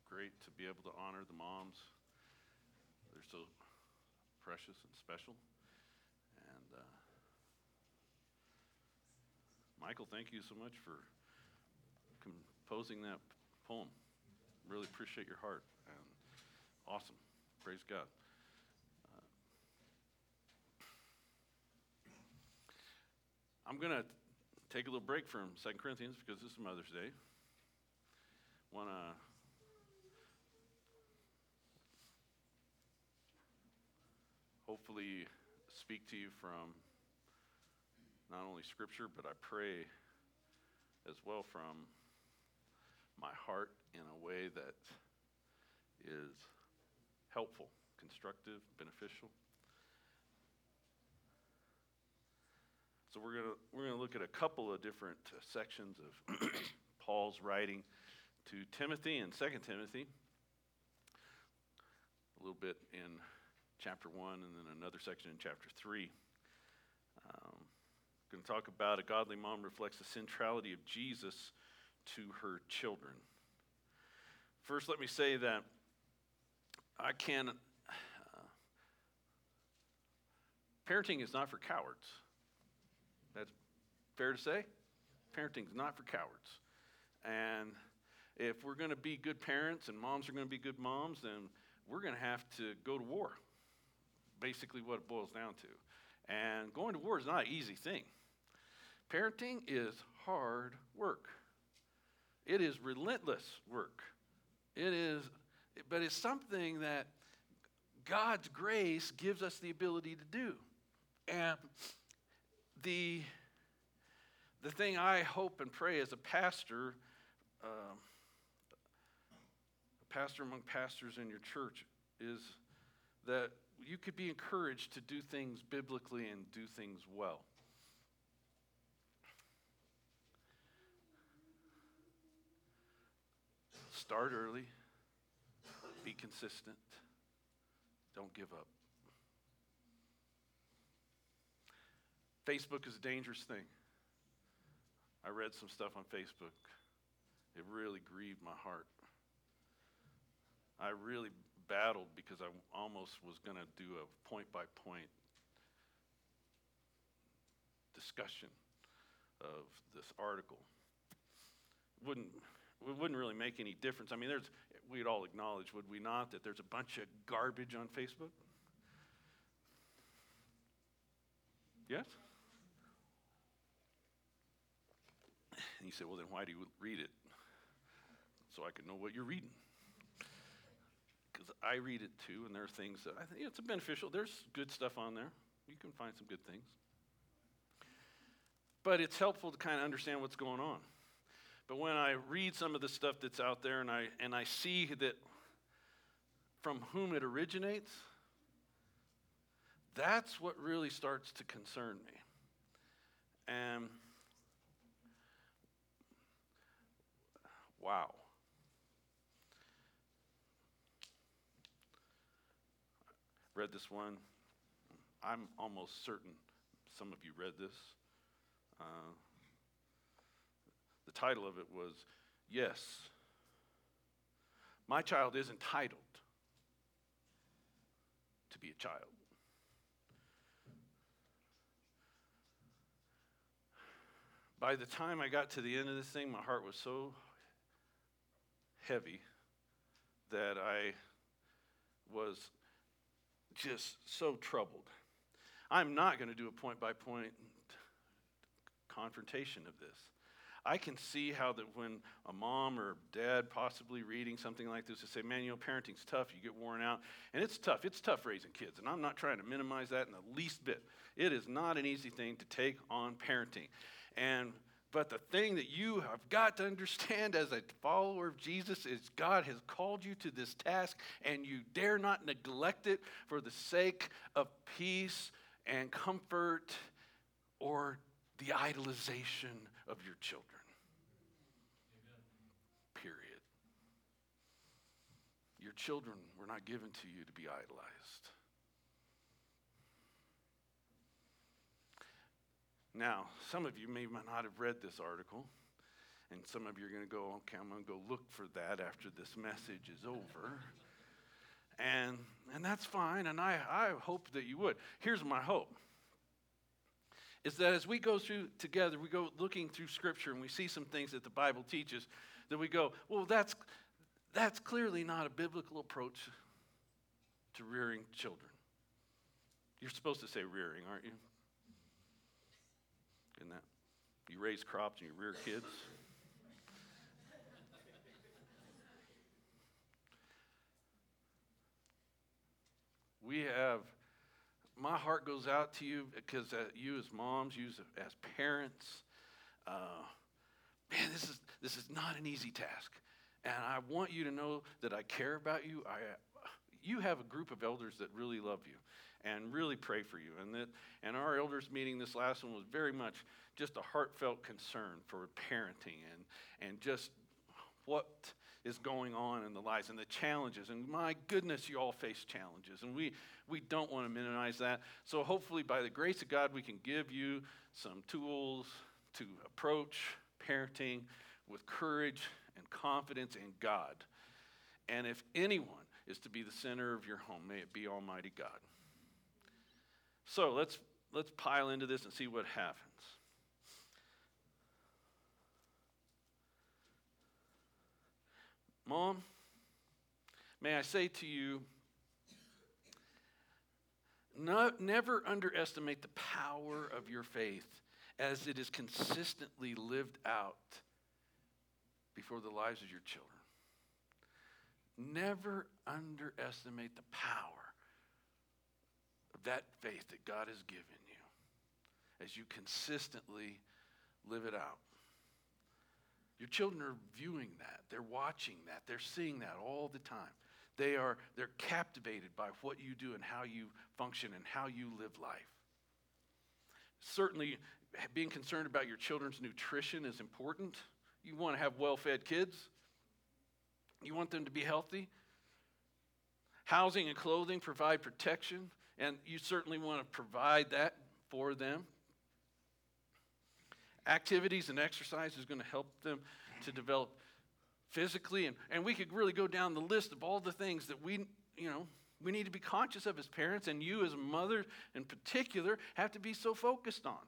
great to be able to honor the moms. They're so precious and special. And Michael, thank you so much for composing that poem. Really appreciate your heart. And awesome. Praise God. I'm going to take a little break from 2 Corinthians because this is Mother's Day. Want to hopefully speak to you from not only Scripture, but I pray as well from my heart in a way that is helpful, constructive, beneficial. So we're gonna look at a couple of different sections of Paul's writing to Timothy and 2 Timothy. A little bit in chapter 1 and then another section in chapter 3. Going to talk about a godly mom reflects the centrality of Jesus to her children. First, let me say that parenting is not for cowards. That's fair to say? Parenting is not for cowards. And if we're going to be good parents and moms are going to be good moms, then we're going to have to go to war. Basically what it boils down to. And going to war is not an easy thing. Parenting is hard work. It is relentless work. But it's something that God's grace gives us the ability to do. And the thing I hope and pray as a pastor among pastors in your church, is that you could be encouraged to do things biblically and do things well. Start early. Be consistent. Don't give up. Facebook is a dangerous thing. I read some stuff on Facebook. It really grieved my heart. I really battled because I almost was going to do a point-by-point discussion of this article. It wouldn't really make any difference. I mean, we'd all acknowledge, would we not, that there's a bunch of garbage on Facebook? Yes? And you say, well, then why do you read it? So I can know what you're reading. Because I read it too, and there are things that I think it's beneficial. There's good stuff on there. You can find some good things. But it's helpful to kind of understand what's going on. But when I read some of the stuff that's out there and I see that from whom it originates, that's what really starts to concern me. And wow. Read this one. I'm almost certain some of you read this. The title of it was, Yes, my child is entitled to be a child. By the time I got to the end of this thing, my heart was so heavy that I was just so troubled. I'm not going to do a point-by-point confrontation of this. I can see how that when a mom or dad possibly reading something like this, they say, man, parenting's tough, you get worn out. And it's tough raising kids. And I'm not trying to minimize that in the least bit. It is not an easy thing to take on parenting. But the thing that you have got to understand as a follower of Jesus is God has called you to this task, and you dare not neglect it for the sake of peace and comfort or the idolization of your children. Amen. Period. Your children were not given to you to be idolized. Now, some of you may not have read this article, And some of you are going to go, okay, I'm going to go look for that after this message is over. And that's fine, and I hope that you would. Here's my hope, is that as we go through together, we go looking through Scripture, and we see some things that the Bible teaches, that we go, well, that's clearly not a biblical approach to rearing children. You're supposed to say rearing, aren't you? Isn't that? You raise crops and you rear kids. My heart goes out to you because you as moms, you as parents, man, this is not an easy task. And I want you to know that I care about you. You have a group of elders that really love you and really pray for you. And our elders meeting, this last one, was very much just a heartfelt concern for parenting and just what is going on in the lives and the challenges. And my goodness, you all face challenges. And we don't want to minimize that. So hopefully by the grace of God, we can give you some tools to approach parenting with courage and confidence in God. And if anyone is to be the center of your home, may it be Almighty God. So let's pile into this and see what happens. Mom, may I say to you, never underestimate the power of your faith as it is consistently lived out before the lives of your children. Never underestimate the power of that faith that God has given you as you consistently live it out. Your children are viewing that. They're watching that. They're seeing that all the time. They're captivated by what you do and how you function and how you live life. Certainly, being concerned about your children's nutrition is important. You want to have well-fed kids. You want them to be healthy. Housing and clothing provide protection, and you certainly want to provide that for them. Activities and exercise is going to help them to develop physically, and we could really go down the list of all the things that we need to be conscious of as parents, and you as a mother in particular have to be so focused on.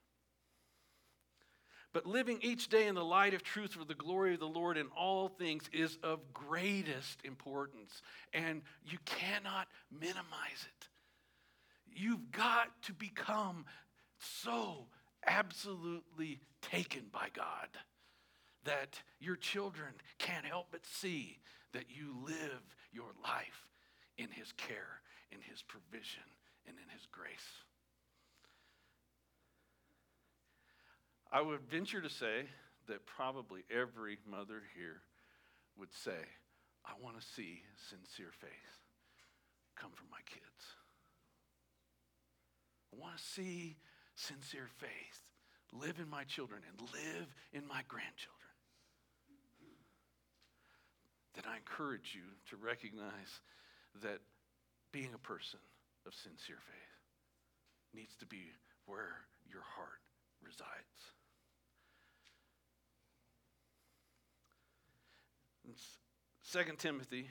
But living each day in the light of truth for the glory of the Lord in all things is of greatest importance, and you cannot minimize it. You've got to become so absolutely taken by God that your children can't help but see that you live your life in His care, in His provision, and in His grace. I would venture to say that probably every mother here would say, I want to see sincere faith come from my kids. I want to see sincere faith live in my children and live in my grandchildren. Then I encourage you to recognize that being a person of sincere faith needs to be where your heart resides. 2 Timothy,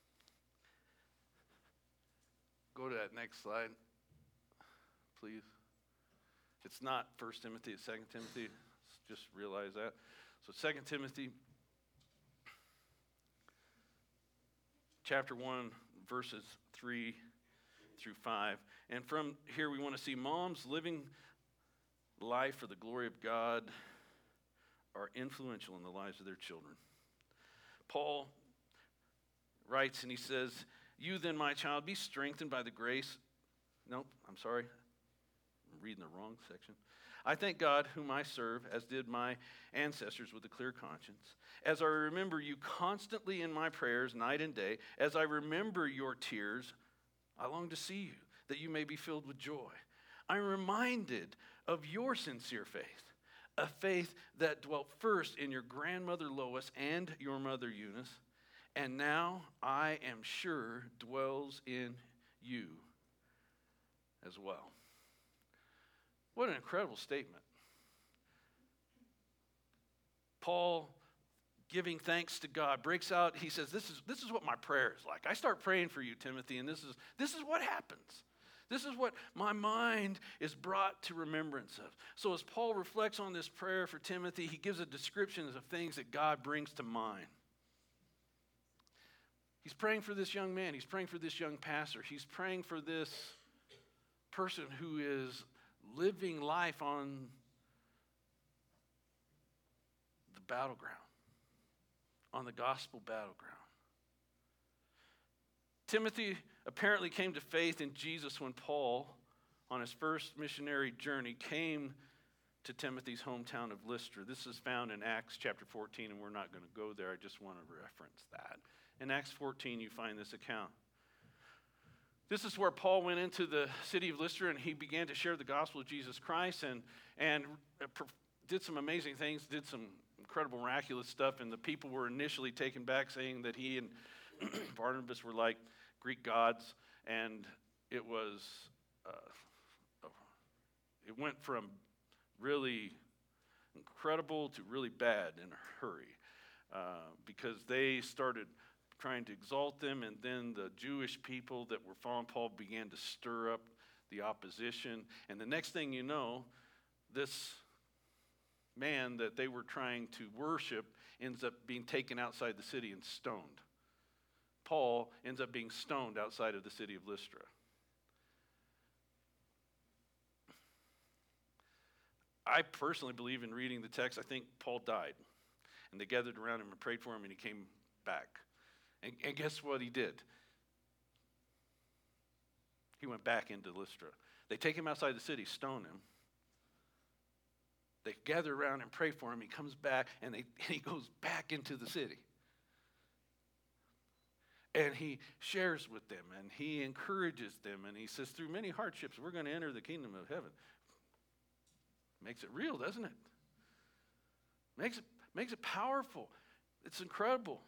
go to that next slide, please. It's not 1 Timothy, it's 2 Timothy. Just realize that. So 2 Timothy chapter 1, verses 3 through 5. And from here we want to see moms living life for the glory of God are influential in the lives of their children. Paul writes and he says, you then, my child, be strengthened by the grace. Nope, I'm sorry. I'm reading the wrong section. I thank God, whom I serve, as did my ancestors with a clear conscience. As I remember you constantly in my prayers, night and day, as I remember your tears, I long to see you, that you may be filled with joy. I'm reminded of your sincere faith, a faith that dwelt first in your grandmother Lois and your mother Eunice, and now I am sure dwells in you as well. What an incredible statement. Paul, giving thanks to God, breaks out. He says, this is what my prayer is like. I start praying for you, Timothy, and this is what happens. This is what my mind is brought to remembrance of. So as Paul reflects on this prayer for Timothy, he gives a description of things that God brings to mind. He's praying for this young man. He's praying for this young pastor. He's praying for this person who is living life on the battleground, on the gospel battleground. Timothy apparently came to faith in Jesus when Paul, on his first missionary journey, came to Timothy's hometown of Lystra. This is found in Acts chapter 14, and we're not going to go there. I just want to reference that. In Acts 14, you find this account. This is where Paul went into the city of Lystra, and he began to share the gospel of Jesus Christ and did some amazing things, did some incredible, miraculous stuff, and the people were initially taken back, saying that he and Barnabas were like Greek gods, and it went from really incredible to really bad in a hurry because they started trying to exalt them, and then the Jewish people that were following Paul began to stir up the opposition, and the next thing you know, this man that they were trying to worship ends up being taken outside the city and stoned. Paul ends up being stoned outside of the city of Lystra. I personally believe in reading the text. I think Paul died, and they gathered around him and prayed for him, and he came back. And guess what he did? He went back into Lystra. They take him outside the city, stone him. They gather around and pray for him. He comes back, and he goes back into the city. And he shares with them, and he encourages them, and he says, through many hardships, we're going to enter the kingdom of heaven. Makes it real, doesn't it? Makes it powerful. It's incredible.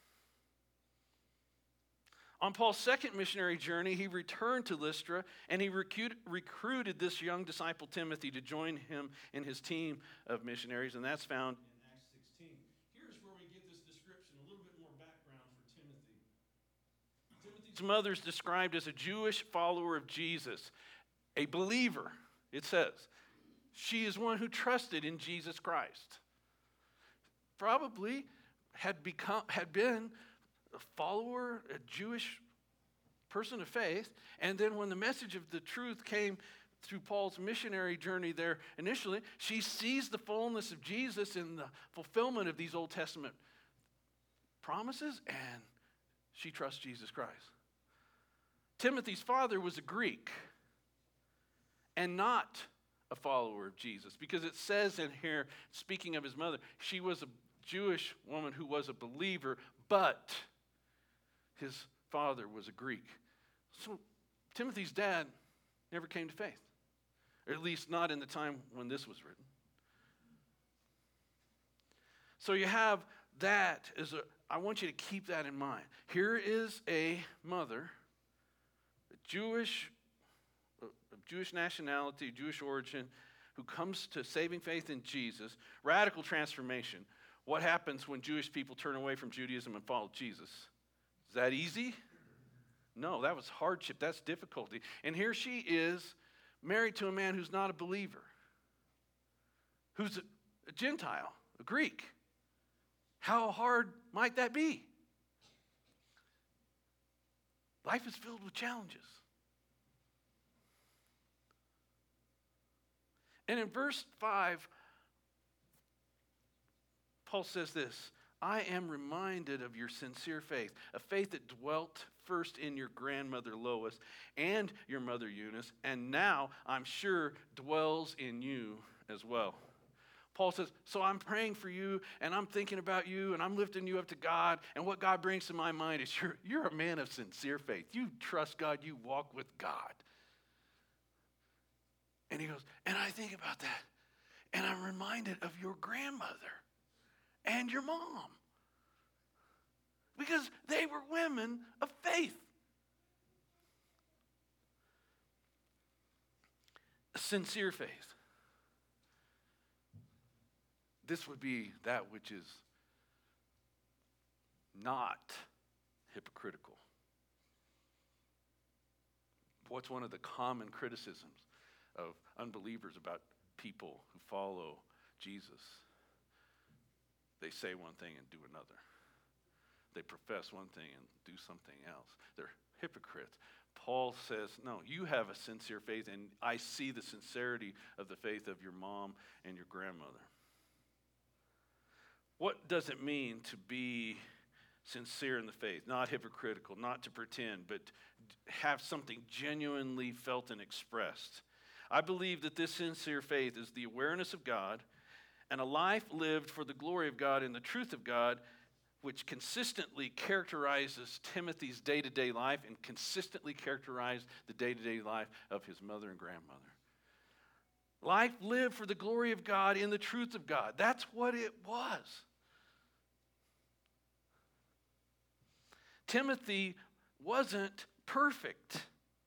On Paul's second missionary journey, he returned to Lystra, and he recruited this young disciple Timothy to join him in his team of missionaries, and that's found in Acts 16. Here's where we get this description, a little bit more background for Timothy. Timothy's mother is described as a Jewish follower of Jesus, a believer, it says. She is one who trusted in Jesus Christ. Probably had been a follower, a Jewish person of faith, and then when the message of the truth came through Paul's missionary journey there initially, she sees the fullness of Jesus in the fulfillment of these Old Testament promises, and she trusts Jesus Christ. Timothy's father was a Greek and not a follower of Jesus, because it says in here, speaking of his mother, she was a Jewish woman who was a believer, but his father was a Greek. So Timothy's dad never came to faith, or at least not in the time when this was written. So you have that I want you to keep that in mind. Here is a mother, of Jewish nationality, Jewish origin, who comes to saving faith in Jesus, radical transformation. What happens when Jewish people turn away from Judaism and follow Jesus? Is that easy? No, that was hardship. That's difficulty. And here she is, married to a man who's not a believer, who's a Gentile, a Greek. How hard might that be? Life is filled with challenges. And in verse 5, Paul says this, I am reminded of your sincere faith, a faith that dwelt first in your grandmother Lois and your mother Eunice, and now I'm sure dwells in you as well. Paul says, so I'm praying for you, and I'm thinking about you, and I'm lifting you up to God, and what God brings to my mind is you're a man of sincere faith. You trust God, you walk with God. And he goes, and I think about that, and I'm reminded of your grandmother and your mom, because they were women of faith. Sincere faith. This would be that which is not hypocritical. What's one of the common criticisms of unbelievers about people who follow Jesus? They say one thing and do another. They profess one thing and do something else. They're hypocrites. Paul says, no, you have a sincere faith, and I see the sincerity of the faith of your mom and your grandmother. What does it mean to be sincere in the faith? Not hypocritical, not to pretend, but have something genuinely felt and expressed. I believe that this sincere faith is the awareness of God and a life lived for the glory of God and the truth of God, which consistently characterizes Timothy's day-to-day life and consistently characterized the day-to-day life of his mother and grandmother. Life lived for the glory of God in the truth of God. That's what it was. Timothy wasn't perfect.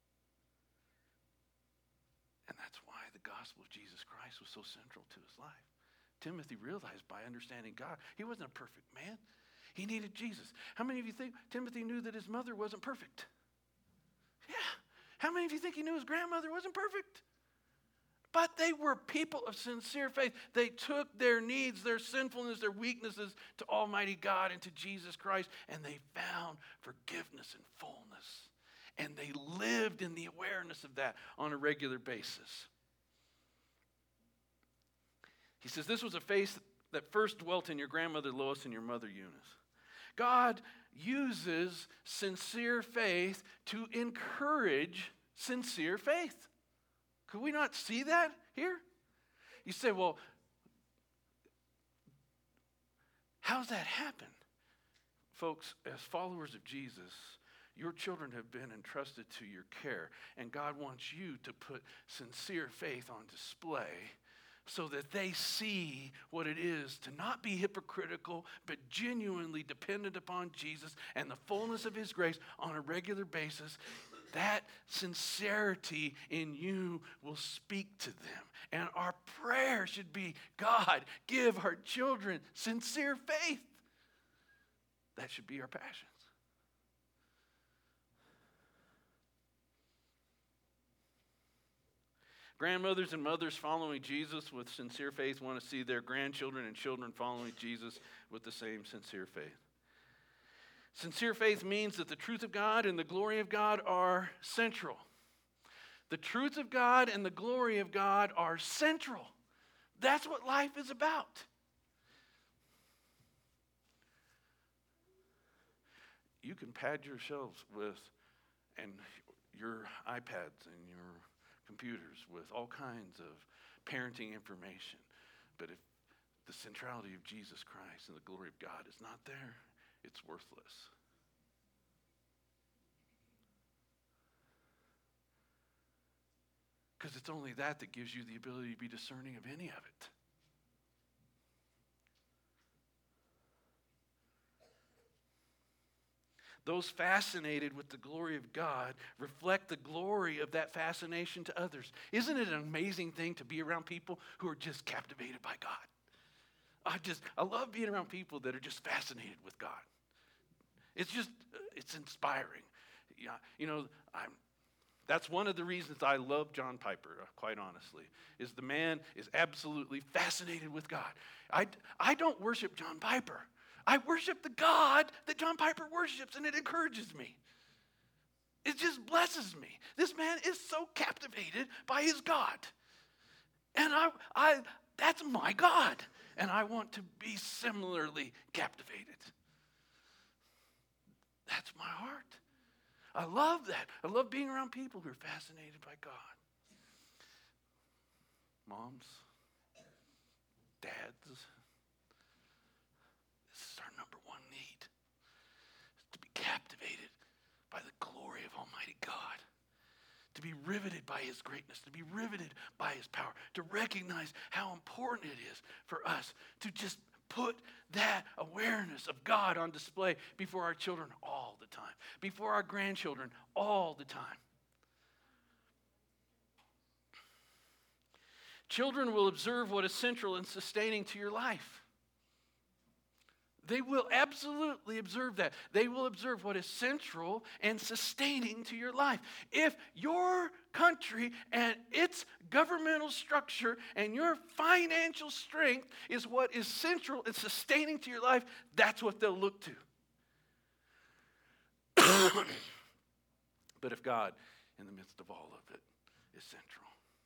And that's why the gospel of Jesus Christ was so central to his life. Timothy realized by understanding God, he wasn't a perfect man. He needed Jesus. How many of you think Timothy knew that his mother wasn't perfect? Yeah. How many of you think he knew his grandmother wasn't perfect? But they were people of sincere faith. They took their needs, their sinfulness, their weaknesses to Almighty God and to Jesus Christ, and they found forgiveness and fullness. And they lived in the awareness of that on a regular basis. He says, this was a faith that first dwelt in your grandmother Lois and your mother Eunice. God uses sincere faith to encourage sincere faith. Could we not see that here? You say, well, how's that happen? Folks, as followers of Jesus, your children have been entrusted to your care, and God wants you to put sincere faith on display so that they see what it is to not be hypocritical, but genuinely dependent upon Jesus and the fullness of his grace on a regular basis. That sincerity in you will speak to them. And our prayer should be, God, give our children sincere faith. That should be our passions. Grandmothers and mothers following Jesus with sincere faith want to see their grandchildren and children following Jesus with the same sincere faith. Sincere faith means that the truth of God and the glory of God are central. The truth of God and the glory of God are central. That's what life is about. You can pad yourselves with, and your iPads and your computers with all kinds of parenting information. But if the centrality of Jesus Christ and the glory of God is not there, it's worthless. Because it's only that that gives you the ability to be discerning of any of it. Those fascinated with the glory of God reflect the glory of that fascination to others. Isn't it an amazing thing to be around people who are just captivated by God? I love being around people that are just fascinated with God. It's inspiring. Yeah, that's one of the reasons I love John Piper, quite honestly, is the man is absolutely fascinated with God. I don't worship John Piper. I worship the God that John Piper worships, and it encourages me. It just blesses me. This man is so captivated by his God. And that's my God. And I want to be similarly captivated. That's my heart. I love that. I love being around people who are fascinated by God. Moms, dads, this is our number one need, is to be captivated by the glory of Almighty God, to be riveted by his greatness, to be riveted by his power, to recognize how important it is for us to just put that awareness of God on display before our children all the time, before our grandchildren all the time. Children will observe what is central and sustaining to your life. They will absolutely observe that. They will observe what is central and sustaining to your life. If your country and its governmental structure and your financial strength is what is central and sustaining to your life, that's what they'll look to. But if God, in the midst of all of it, is central,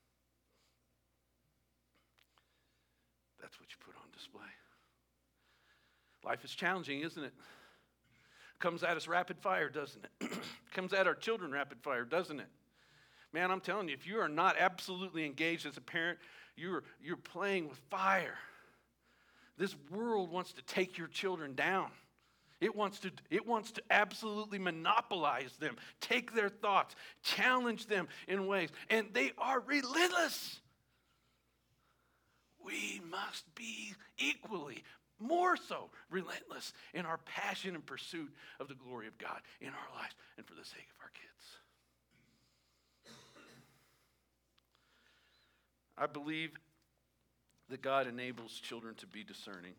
that's what you put on display. Life is challenging, isn't it? Comes at us rapid fire, doesn't it? Comes at our children rapid fire, doesn't it? Man, I'm telling you, if you are not absolutely engaged as a parent, you're playing with fire. This world wants to take your children down. It wants to absolutely monopolize them, take their thoughts, challenge them in ways, and they are relentless. We must be equally, more so, relentless in our passion and pursuit of the glory of God in our lives and for the sake of our kids. I believe that God enables children to be discerning.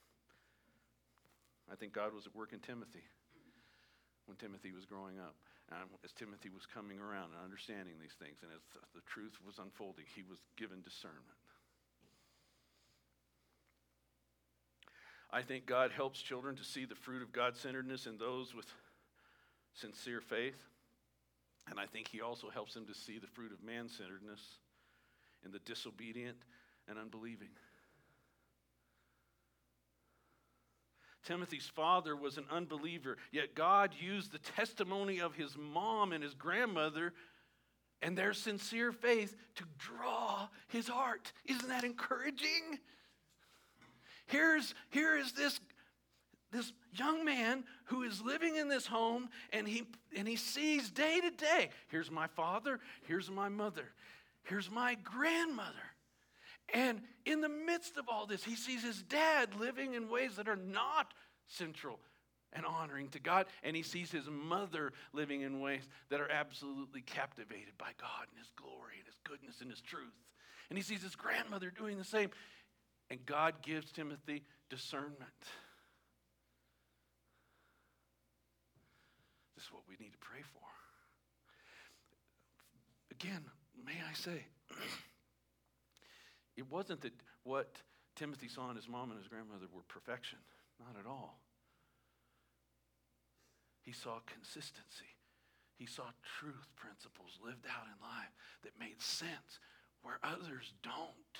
I think God was at work in Timothy when Timothy was growing up. And as Timothy was coming around and understanding these things, and as the truth was unfolding, he was given discernment. I think God helps children to see the fruit of God-centeredness in those with sincere faith. And I think he also helps them to see the fruit of man-centeredness in the disobedient and unbelieving. Timothy's father was an unbeliever, yet God used the testimony of his mom and his grandmother and their sincere faith to draw his heart. Isn't that encouraging? Here is this young man who is living in this home, and he sees day to day, here's my father, here's my mother, here's my grandmother. And in the midst of all this, he sees his dad living in ways that are not central and honoring to God. And he sees his mother living in ways that are absolutely captivated by God and his glory and his goodness and his truth. And he sees his grandmother doing the same. And God gives Timothy discernment. This is what we need to pray for. Again, may I say, it wasn't that what Timothy saw in his mom and his grandmother were perfection. Not at all. He saw consistency. He saw truth principles lived out in life that made sense where others don't.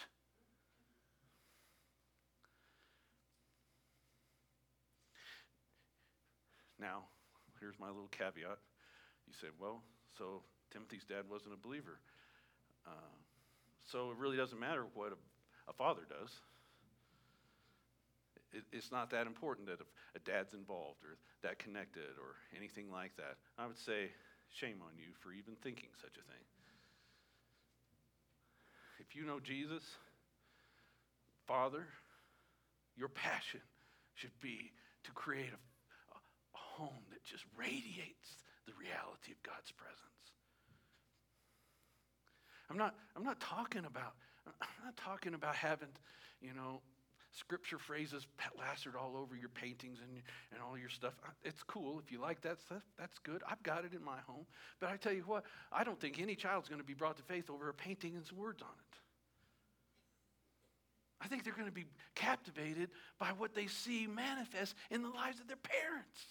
Now, here's my little caveat. You say, well, so Timothy's dad wasn't a believer. So it really doesn't matter what a father does. It's not that important that a dad's involved or that connected or anything like that. I would say, shame on you for even thinking such a thing. If you know Jesus, Father, your passion should be to create a home that just radiates the reality of God's presence. I'm not talking about having, scripture phrases plastered all over your paintings and all your stuff. It's cool if you like that stuff. That's good. I've got it in my home. But I tell you what, I don't think any child's going to be brought to faith over a painting and some words on it. I think they're going to be captivated by what they see manifest in the lives of their parents.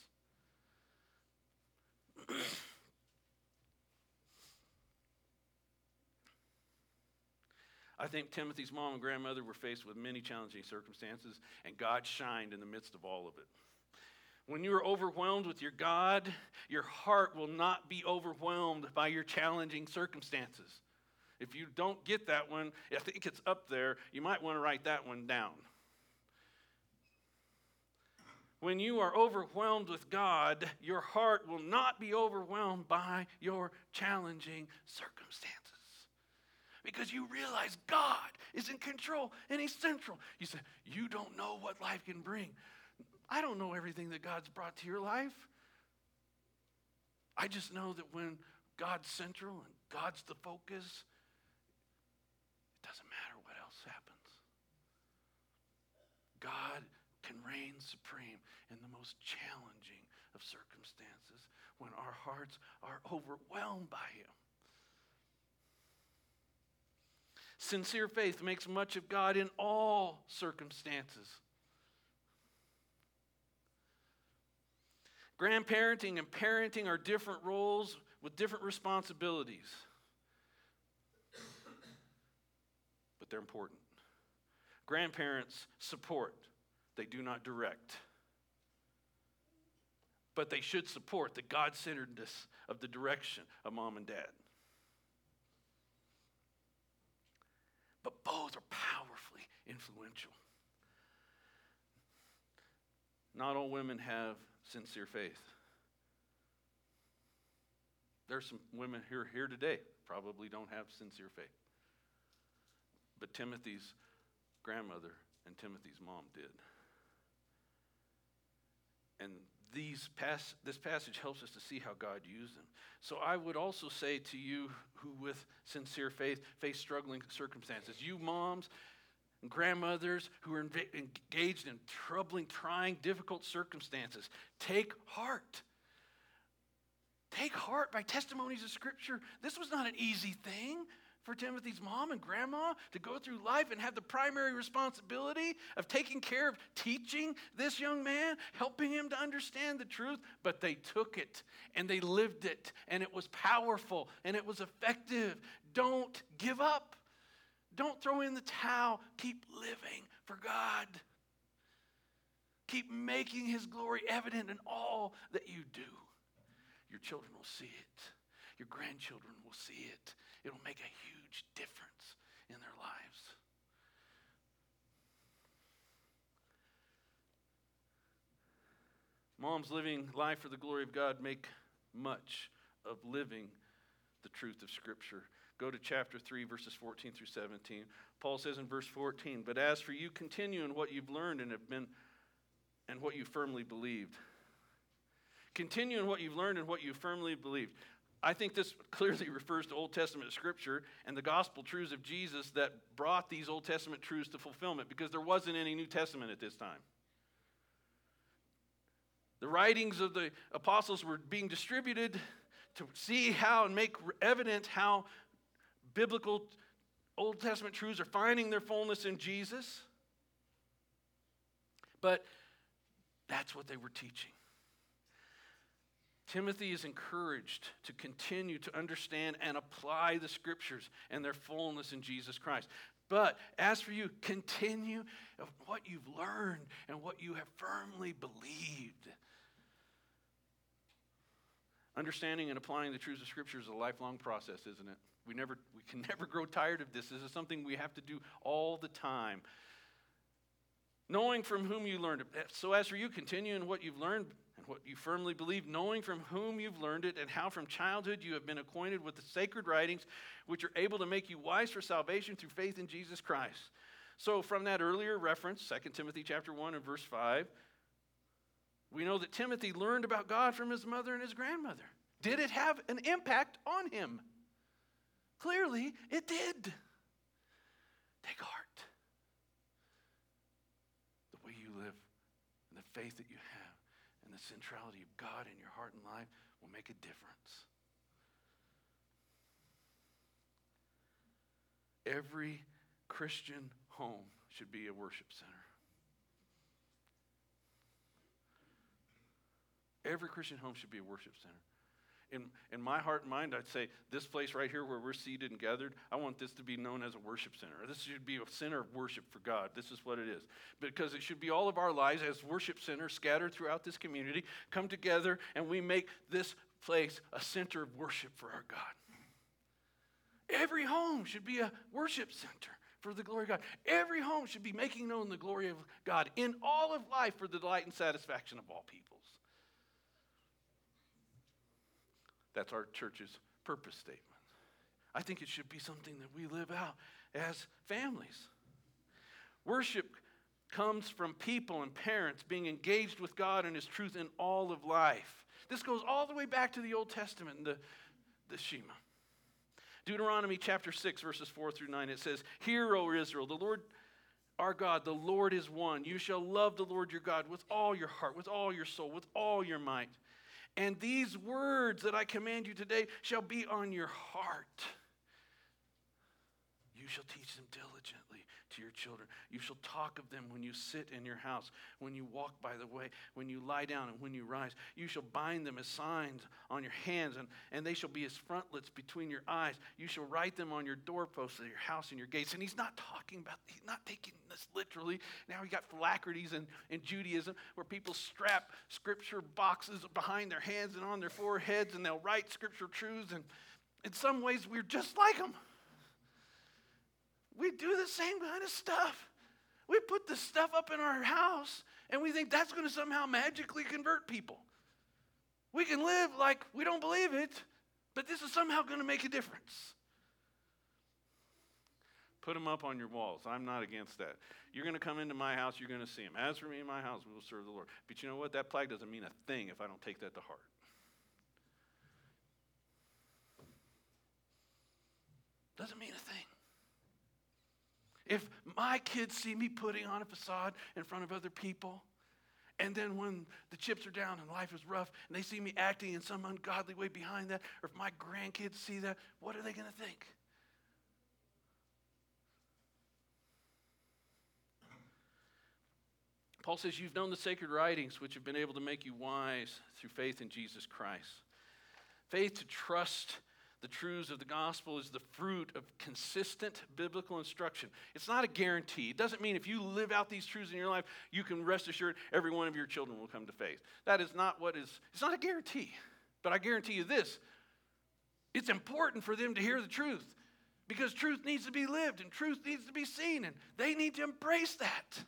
I think Timothy's mom and grandmother were faced with many challenging circumstances, and God shined in the midst of all of it. When you are overwhelmed with your God, your heart will not be overwhelmed by your challenging circumstances. If you don't get that one, I think it's up there. You might want to write that one down. When you are overwhelmed with God, your heart will not be overwhelmed by your challenging circumstances. Because you realize God is in control and he's central. You say, you don't know what life can bring. I don't know everything that God's brought to your life. I just know that when God's central and God's the focus, it doesn't matter God can reign supreme in the most challenging of circumstances when our hearts are overwhelmed by him. Sincere faith makes much of God in all circumstances. Grandparenting and parenting are different roles with different responsibilities. But they're important. Grandparents support, they do not direct. But they should support the God-centeredness of the direction of mom and dad. But both are powerfully influential. Not all women have sincere faith. There's some women here today probably don't have sincere faith. But Timothy's grandmother and Timothy's mom did. And this passage helps us to see how God used them. So I would also say to you who with sincere faith face struggling circumstances, you moms and grandmothers who are engaged in troubling, trying, difficult circumstances, take heart. Take heart by testimonies of Scripture. This was not an easy thing for Timothy's mom and grandma to go through life and have the primary responsibility of taking care of teaching this young man, helping him to understand the truth. But they took it and they lived it, and it was powerful and it was effective. Don't give up. Don't throw in the towel. Keep living for God. Keep making his glory evident in all that you do. Your children will see it. Your grandchildren will see it. It'll make a huge difference in their lives. Moms living life for the glory of God make much of living the truth of Scripture. Go to chapter 3, verses 14 through 17. Paul says in verse 14, "But as for you, continue in what you've learned and what you firmly believed." Continue in what you've learned and what you firmly believed. I think this clearly refers to Old Testament Scripture and the gospel truths of Jesus that brought these Old Testament truths to fulfillment, because there wasn't any New Testament at this time. The writings of the apostles were being distributed to see how and make evident how biblical Old Testament truths are finding their fullness in Jesus. But that's what they were teaching. Timothy is encouraged to continue to understand and apply the Scriptures and their fullness in Jesus Christ. But as for you, continue of what you've learned and what you have firmly believed. Understanding and applying the truths of Scripture is a lifelong process, isn't it? We can never grow tired of this. This is something we have to do all the time. Knowing from whom you learned it. So as for you, continue in what you've learned and what you firmly believe, knowing from whom you've learned it and how from childhood you have been acquainted with the sacred writings, which are able to make you wise for salvation through faith in Jesus Christ. So from that earlier reference, 2 Timothy chapter 1 and verse 5, we know that Timothy learned about God from his mother and his grandmother. Did it have an impact on him? Clearly, it did. Take heart. The way you live and the faith that you have and the centrality of God in your heart and life will make a difference. Every Christian home should be a worship center. Every Christian home should be a worship center. In my heart and mind, I'd say this place right here where we're seated and gathered, I want this to be known as a worship center. This should be a center of worship for God. This is what it is. Because it should be all of our lives as worship centers scattered throughout this community, come together, and we make this place a center of worship for our God. Every home should be a worship center for the glory of God. Every home should be making known the glory of God in all of life for the delight and satisfaction of all peoples. That's our church's purpose statement. I think it should be something that we live out as families. Worship comes from people and parents being engaged with God and His truth in all of life. This goes all the way back to the Old Testament and the Shema. Deuteronomy chapter 6, verses 4 through 9, it says, "Hear, O Israel, the Lord our God, the Lord is one. You shall love the Lord your God with all your heart, with all your soul, with all your might. And these words that I command you today shall be on your heart. You shall teach them diligently to your children. You shall talk of them when you sit in your house, when you walk by the way, when you lie down and when you rise. You shall bind them as signs on your hands, and they shall be as frontlets between your eyes. You shall write them on your doorposts of your house and your gates. And he's not taking this literally. Now we got phylacteries in Judaism where people strap scripture boxes behind their hands and on their foreheads, and they'll write scripture truths. And in some ways, we're just like them. We do the same kind of stuff. We put this stuff up in our house, and we think that's going to somehow magically convert people. We can live like we don't believe it, but this is somehow going to make a difference. Put them up on your walls. I'm not against that. You're going to come into my house, you're going to see them. As for me and my house, we will serve the Lord. But you know what? That plaque doesn't mean a thing if I don't take that to heart. Doesn't mean a thing. If my kids see me putting on a facade in front of other people, and then when the chips are down and life is rough, and they see me acting in some ungodly way behind that, or if my grandkids see that, what are they going to think? Paul says, you've known the sacred writings which have been able to make you wise through faith in Jesus Christ. Faith to trust the truths of the gospel is the fruit of consistent biblical instruction. It's not a guarantee. It doesn't mean if you live out these truths in your life, you can rest assured every one of your children will come to faith. That is not it's not a guarantee. But I guarantee you this, it's important for them to hear the truth because truth needs to be lived and truth needs to be seen, and they need to embrace that.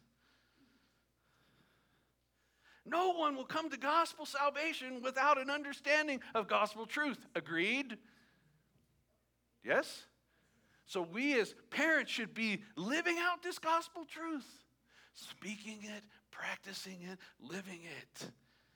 No one will come to gospel salvation without an understanding of gospel truth. Agreed? Yes? So we as parents should be living out this gospel truth, speaking it, practicing it, living it.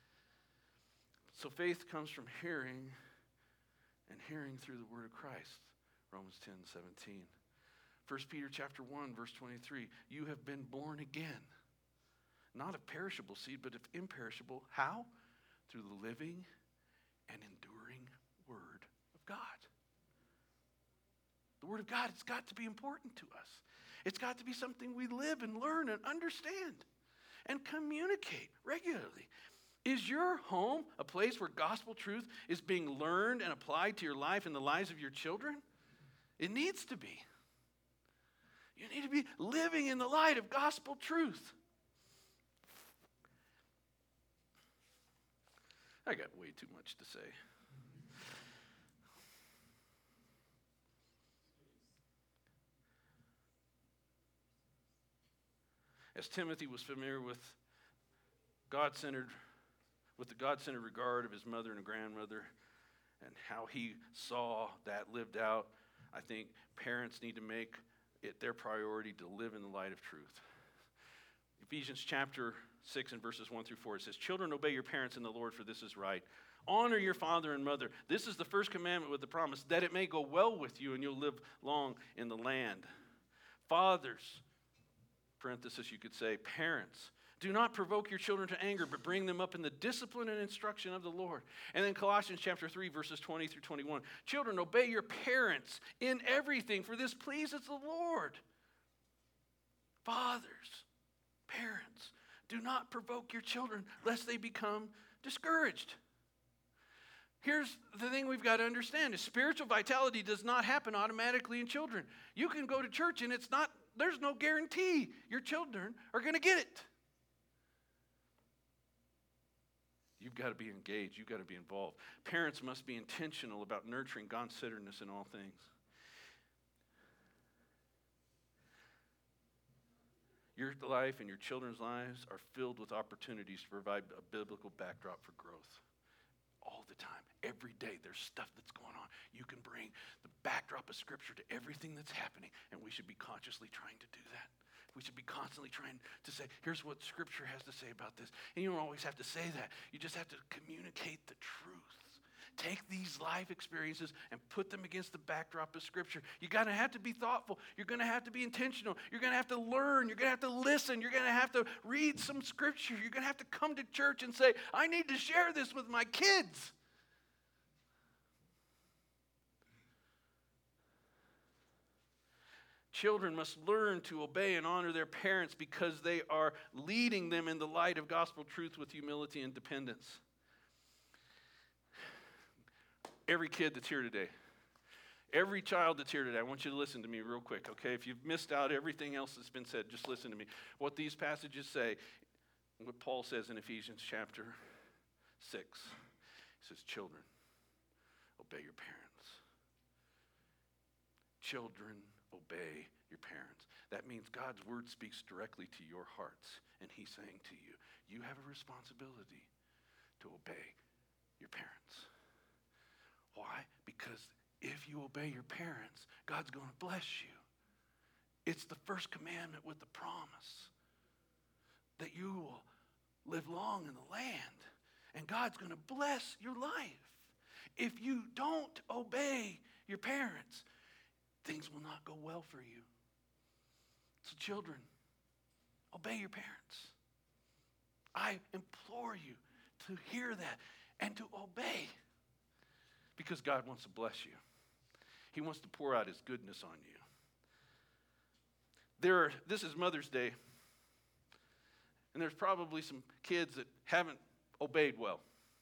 So faith comes from hearing, and hearing through the word of Christ. Romans 10:17. 1 Peter chapter 1, verse 23. You have been born again, not of perishable seed, but of imperishable. How? Through the living and enduring word of God. The word of God has got to be important to us. It's got to be something we live and learn and understand and communicate regularly. Is your home a place where gospel truth is being learned and applied to your life and the lives of your children? It needs to be. You need to be living in the light of gospel truth. I got way too much to say. As Timothy was familiar with the God-centered regard of his mother and grandmother and how he saw that lived out, I think parents need to make it their priority to live in the light of truth. Ephesians chapter 6 and verses 1 through 4, it says, children, obey your parents in the Lord, for this is right. Honor your father and mother. This is the first commandment with the promise, that it may go well with you and you'll live long in the land. Fathers, parenthesis you could say, parents, do not provoke your children to anger, but bring them up in the discipline and instruction of the Lord. And then Colossians chapter 3, verses 20 through 21. Children, obey your parents in everything, for this pleases the Lord. Fathers, parents, do not provoke your children, lest they become discouraged. Here's the thing we've got to understand, is spiritual vitality does not happen automatically in children. You can go to church and there's no guarantee your children are going to get it. You've got to be engaged. You've got to be involved. Parents must be intentional about nurturing God-centeredness in all things. Your life and your children's lives are filled with opportunities to provide a biblical backdrop for growth. All the time. Every day there's stuff that's going on. You can bring the backdrop of Scripture to everything that's happening, and we should be consciously trying to do that. We should be constantly trying to say, here's what Scripture has to say about this. And you don't always have to say that. You just have to communicate the truth. take these life experiences and put them against the backdrop of Scripture. You're going to have to be thoughtful. You're going to have to be intentional. You're going to have to learn. You're going to have to listen. You're going to have to read some Scripture. You're going to have to come to church and say, I need to share this with my kids. Children must learn to obey and honor their parents because they are leading them in the light of gospel truth with humility and dependence. Every kid that's here today, every child that's here today, I want you to listen to me real quick, okay? If you've missed out everything else that's been said, just listen to me. What these passages say, what Paul says in Ephesians chapter 6, he says, children, obey your parents. Children, obey your parents. That means God's word speaks directly to your hearts. And he's saying to you, you have a responsibility to obey your parents. Why? Because if you obey your parents, God's going to bless you. It's the first commandment with the promise that you will live long in the land. And God's going to bless your life. If you don't obey your parents, things will not go well for you. So children, obey your parents. I implore you to hear that and to obey, because God wants to bless you. He wants to pour out his goodness on you. This is Mother's Day, and there's probably some kids that haven't obeyed well.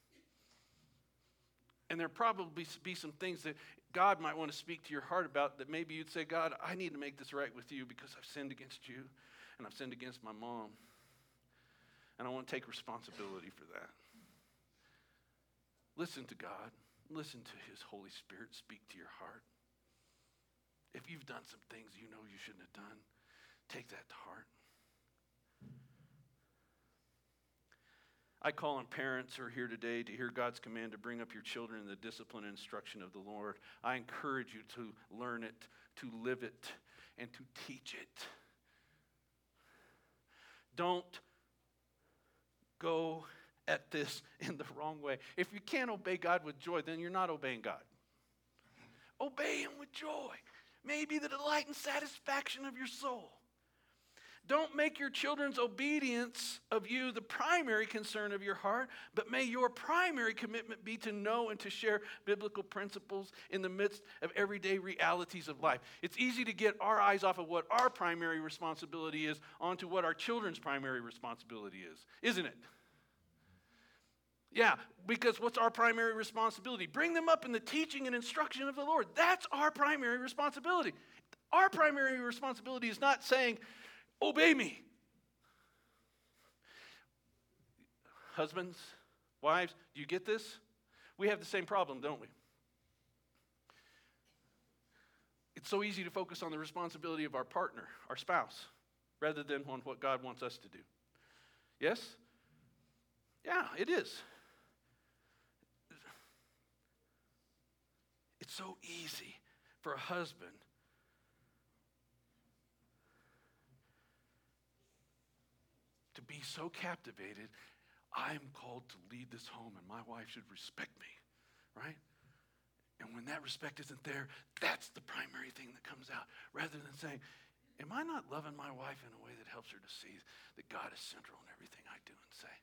And there probably be some things that God might want to speak to your heart about that maybe you'd say, God, I need to make this right with you because I've sinned against you and I've sinned against my mom. And I want to take responsibility for that. Listen to God. Listen to his Holy Spirit speak to your heart. If you've done some things you know you shouldn't have done, take that to heart. I call on parents who are here today to hear God's command to bring up your children in the discipline and instruction of the Lord. I encourage you to learn it, to live it, and to teach it. Don't go at this in the wrong way. If you can't obey God with joy, then you're not obeying God. Obey him with joy. Maybe the delight and satisfaction of your soul. Don't make your children's obedience of you the primary concern of your heart, but may your primary commitment be to know and to share biblical principles in the midst of everyday realities of life. It's easy to get our eyes off of what our primary responsibility is onto what our children's primary responsibility is, isn't it? Yeah, because what's our primary responsibility? Bring them up in the teaching and instruction of the Lord. That's our primary responsibility. Our primary responsibility is not saying, obey me. Husbands, wives, do you get this? We have the same problem, don't we? It's so easy to focus on the responsibility of our partner, our spouse, rather than on what God wants us to do. Yes? Yeah, it is. It's so easy for a husband to be so captivated, I'm called to lead this home and my wife should respect me, right? And when that respect isn't there, that's the primary thing that comes out, rather than saying, am I not loving my wife in a way that helps her to see that God is central in everything I do and say?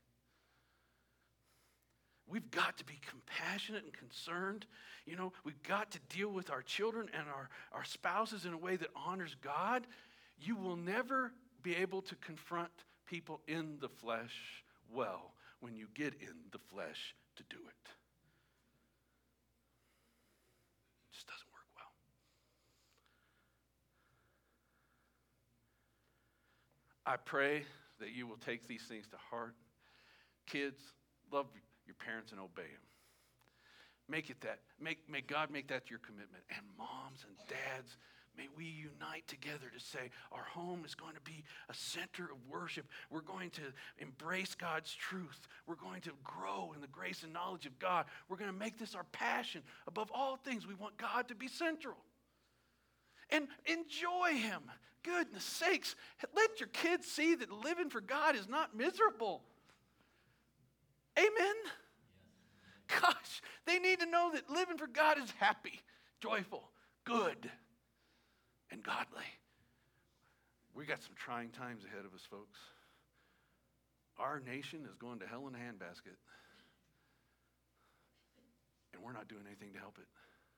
We've got to be compassionate and concerned. You know, we've got to deal with our children and our spouses in a way that honors God. You will never be able to confront people in the flesh well when you get in the flesh to do it. It just doesn't work well. I pray that you will take these things to heart. Kids, love your parents and obey them. Make it that. May God make that your commitment. And moms and dads, may we unite together to say our home is going to be a center of worship. We're going to embrace God's truth. We're going to grow in the grace and knowledge of God. We're going to make this our passion. Above all things, we want God to be central. And enjoy him. Goodness sakes, let your kids see that living for God is not miserable. Amen? Gosh, they need to know for God is happy, joyful, good, and godly. We got some trying times ahead of us, folks. Our nation is going to hell in a handbasket, and we're not doing anything to help it.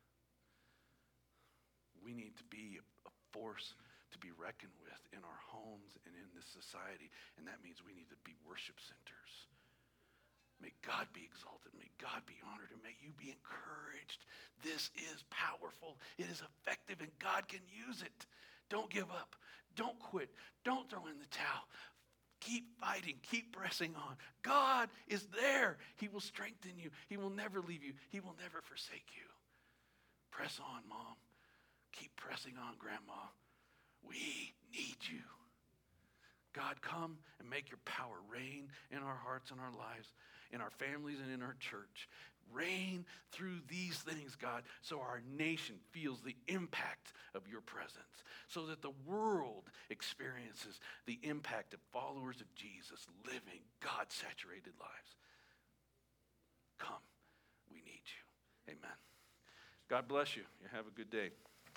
We need to be a force to be reckoned with in our homes and in this society, and that means we need to be worship centers. May God be exalted, may God be honored, and may you be encouraged. This is powerful, it is effective, and God can use it. Don't give up, don't quit, don't throw in the towel. Keep fighting, keep pressing on. God is there. He will strengthen you. He will never leave you. He will never forsake you. Press on, Mom. Keep pressing on, Grandma. We need you. God, come and make your power reign in our hearts and our lives, in our families and in our church. Reign through these things, God, so our nation feels the impact of your presence, so that the world experiences the impact of followers of Jesus living God-saturated lives. Come, we need you. Amen. God bless you. You have a good day.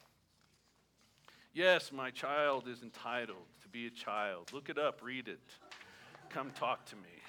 Yes, my child is entitled to be a child. Look it up, read it. Come talk to me.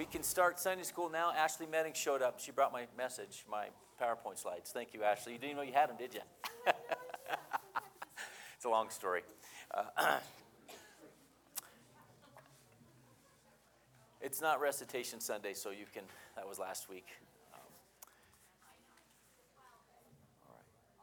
can start Sunday school now. Ashley Medding showed up. She brought my message, my PowerPoint slides. Thank you, Ashley. You didn't even know you had them, did you? It's a long story. It's not Recitation Sunday, so you can, that was last week. All right.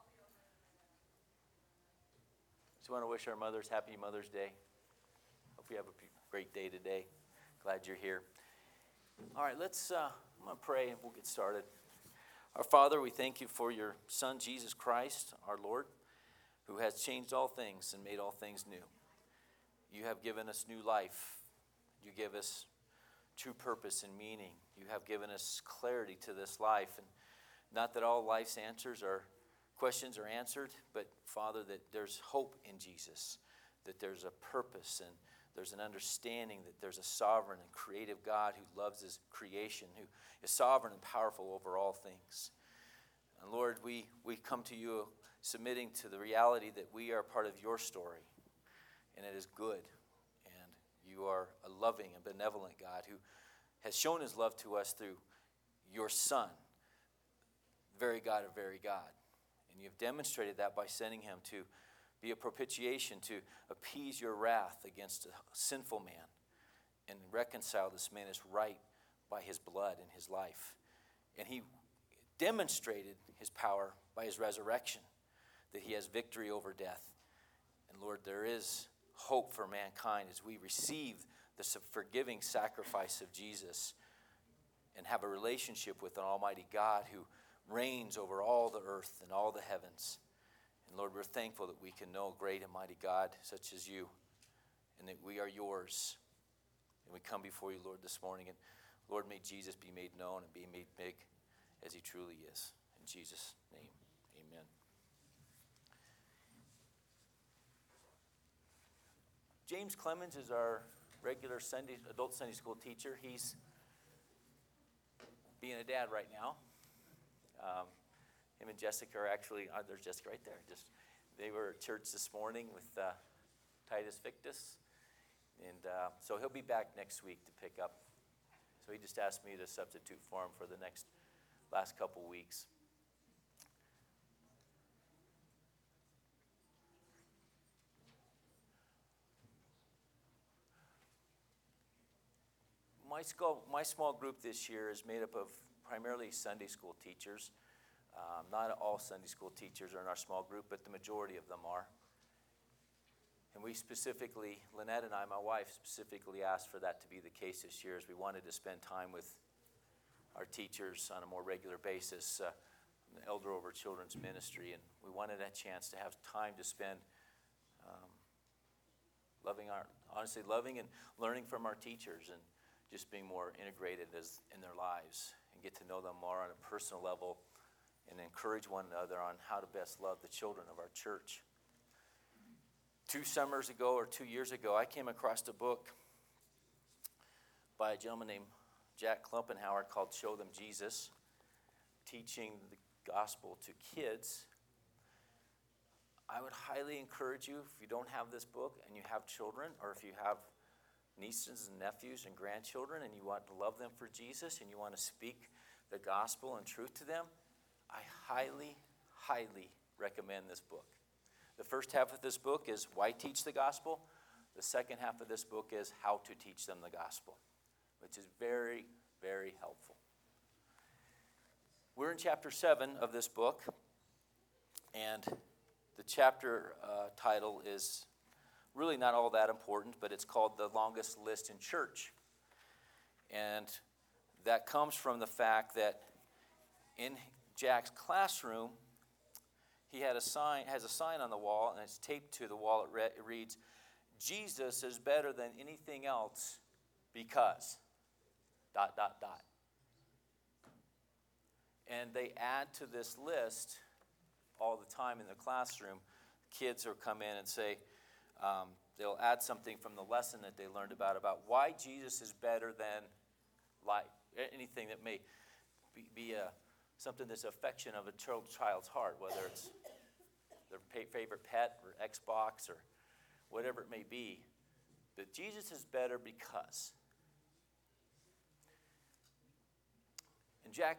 Just want to wish our mothers happy Mother's Day. Hope you have a great day today. Glad you're here. All right, I'm going to pray and we'll get started. Our Father, we thank you for your Son, Jesus Christ, our Lord, who has changed all things and made all things new. You have given us new life. You give us true purpose and meaning. You have given us clarity to this life. And not that all life's questions are answered, but Father, that there's hope in Jesus, that there's a purpose and there's an understanding that there's a sovereign and creative God who loves his creation, who is sovereign and powerful over all things. And Lord, we come to you submitting to the reality that we are part of your story, and it is good. And you are a loving and benevolent God who has shown his love to us through your Son, very God of very God. And you've demonstrated that by sending him to be a propitiation to appease your wrath against a sinful man and reconcile this man as right by his blood and his life. And he demonstrated his power by his resurrection, that he has victory over death. And Lord, there is hope for mankind as we receive the forgiving sacrifice of Jesus and have a relationship with an almighty God who reigns over all the earth and all the heavens. And Lord, we're thankful that we can know a great and mighty God such as you, and that we are yours. And we come before you, Lord, this morning. And Lord, may Jesus be made known and be made big as he truly is. In Jesus' name, amen. James Clemens is our regular adult Sunday school teacher. He's being a dad right now. Him and Jessica are actually, there's Jessica right there. They were at church this morning with Titus Victus. And so he'll be back next week to pick up. So he just asked me to substitute for him for the last couple weeks. My small group this year is made up of primarily Sunday school teachers. Not all Sunday school teachers are in our small group, but the majority of them are. And we specifically, Lynette and I, my wife, specifically asked for that to be the case this year, as we wanted to spend time with our teachers on a more regular basis, the Elder Over Children's Ministry, and we wanted a chance to have time to spend loving and learning from our teachers, and just being more integrated in their lives and get to know them more on a personal level and encourage one another on how to best love the children of our church. 2 summers ago or 2 years ago, I came across a book by a gentleman named Jack Klumpenhauer called Show Them Jesus, teaching the gospel to kids. I would highly encourage you, if you don't have this book and you have children, or if you have nieces and nephews and grandchildren and you want to love them for Jesus and you want to speak the gospel and truth to them, I highly, highly recommend this book. The first half of this book is why teach the gospel. The second half of this book is how to teach them the gospel, which is very, very helpful. We're in chapter 7 of this book, and the chapter title is really not all that important, but it's called The Longest List in Church. And that comes from the fact that in Jack's classroom, he has a sign on the wall, and it's taped to the wall. It reads, "Jesus is better than anything else because ... And they add to this list all the time in the classroom. Kids will come in and say, they'll add something from the lesson that they learned about why Jesus is better than life, anything that may be something that's affection of a child's heart, whether it's their favorite pet or Xbox or whatever it may be. But Jesus is better because. Jack,